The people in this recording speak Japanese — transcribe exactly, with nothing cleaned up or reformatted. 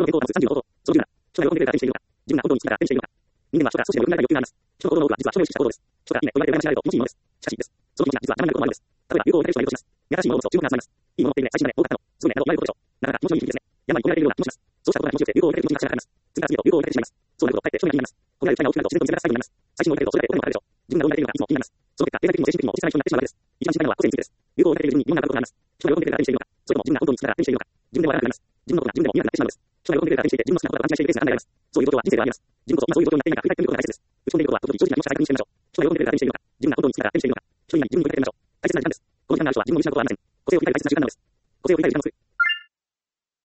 心の健康を保つさんじゅうの方法。そのじゅうなな、将来をコンピューターが手にしているのか、自分が本当に好きなら手にしているのか。人間は人から少しでも良くなりたい欲求があります。人の行動の多くは実は人の意識した行動です。人からいいねと言われて羨ましがられると気持ちいいものです。しかしいいです。その気持ちが実は邪魔になることもあるのです。例えば、流行を追いかける人がいるとします。優しいものを持つと注目が集まります。いいものを持っているね、最新だね、多かったの、すごいね、など言われることでしょう。なかなか気持ちのいい響きですね。山に込められているような気もします。そうしたことが気持ちよくて、流行を追いかける気持ちが強くなります。次から次へと流行を追いかけてしまいます。そうなると、かえって将来の気になります。これらの負担が大きくなると自然と見つめ出す最後になります。最新の追いかけると、それだけお金もかかるでしょう。自分がどうなりたいのかいつも気になります。その結果、経済的にも精神的にも落ち着かない人になってしまうわけです。一番心配なのは個性についてです。流行を追いかけている自分に疑問があることがあります。将来をコンピューターが手にしているのか、それとも自分が本当に好きなら手にしているのか、自分でもわからなくなります。自分のことが自分でも見えなくなってしまうのです。将来をコンピューターが手にしていて、自分の好きなことが勘違いしているケースが何であります。そういう状況は人生ではあります。自分こそ今そういう状況になっていないか振り返ってみることが大切です。打ち込んでいることはことに正直な気持ちから確認してみましょう。将来をコンピューターが手にしているのか、自分が本当に好きなら手にしているのか、一人に自分に問いかけてみましょう。大切な時間です。この時間がある人は自分を見失うことはありません。個性を振り返る大切な時間なのです。個性を振り返る時間を作る。